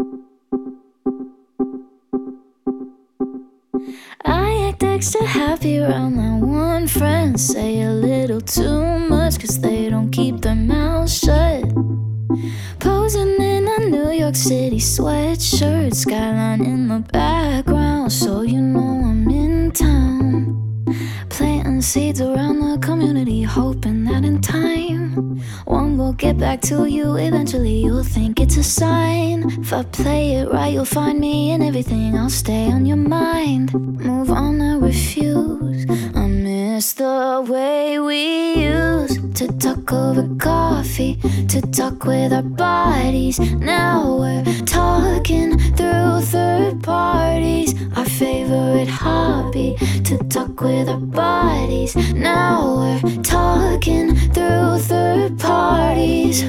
I act extra happy around my one friend. Say a little too much, cause they don't keep their mouths shut. Posing in a New York City sweatshirt, skyline in the background, so you know I'm in town. Planting seeds around the community, hoping that in time one will get back to you. Eventually you'll think it's a sign. If I play it right, you'll find me in everything. I'll stay on your mind. Move on, I refuse. I miss the way we used to talk over coffee, to talk with our bodies. Now we're talking through third parties. Our favorite hobby, to talk with our bodies. Now we're talking through third parties.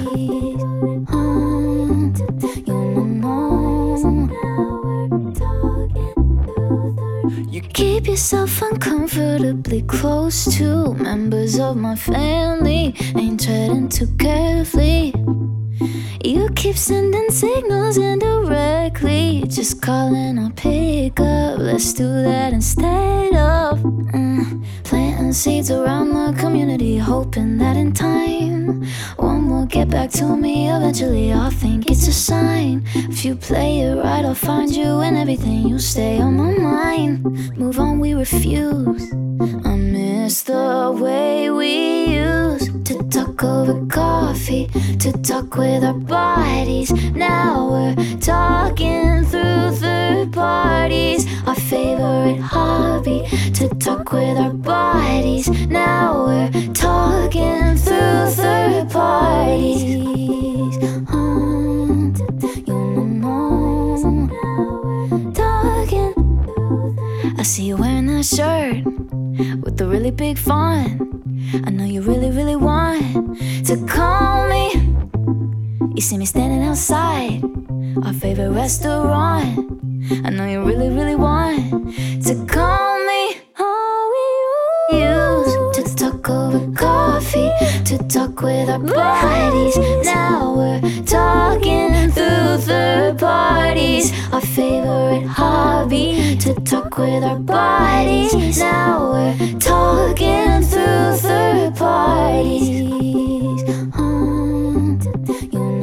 You keep yourself uncomfortably close to members of my family. Ain't treading too carefully. You keep sending signals indirectly. Just calling, I'll pick up. Let's do that instead of planting seeds around the community, hoping that in time one will get back to me. Eventually I'll think it's a sign. If you play it right, I'll find you in everything. You stay on my mind. Move on, we refuse. I miss the way we used to talk over coffee, to talk with our bodies. Now we're talking through third parties. Our favorite hobby, to talk with our bodies. Now we're talking through third parties. Talking. I see you wearing that shirt with the really big font. I know you really, really want to call me. You see me standing outside our favorite restaurant. I know you really, really want to call me. Oh, we used to talk over coffee, to talk with our bodies. Now we're talking through third parties. Our favorite hobby, to talk with our bodies. Now we're talking through third parties.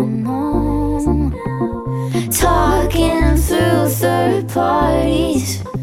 Talking through third parties.